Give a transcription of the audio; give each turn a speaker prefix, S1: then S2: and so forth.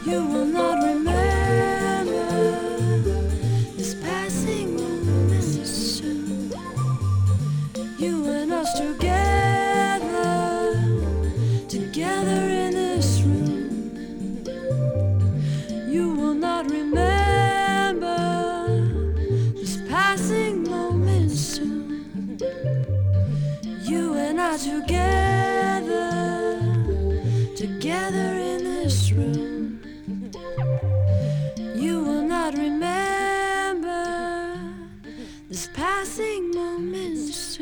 S1: You will not remember this passing moment soon. You and us together, together in this room. You will not remember this passing moment soon. You and I together, together in this room. You will not remember this passing moment soon.